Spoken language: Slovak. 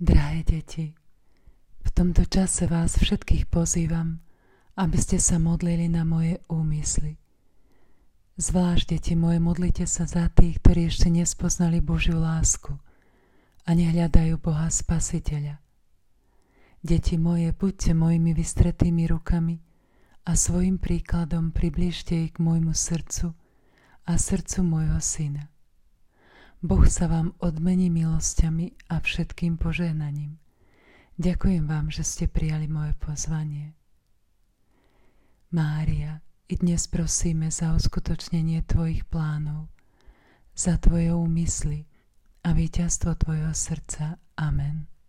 Drahé deti, v tomto čase vás všetkých pozývam, aby ste sa modlili na moje úmysly. Zvlášť, deti moje, modlite sa za tých, ktorí ešte nespoznali Božiu lásku a nehľadajú Boha Spasiteľa. Deti moje, buďte mojimi vystretými rukami a svojim príkladom priblížte ich k môjmu srdcu a srdcu môjho syna. Boh sa vám odmení milosťami a všetkým požehnaním. Ďakujem vám, že ste prijali moje pozvanie. Mária, i dnes prosíme za uskutočnenie tvojich plánov, za tvoje úmysly a víťazstvo tvojho srdca. Amen.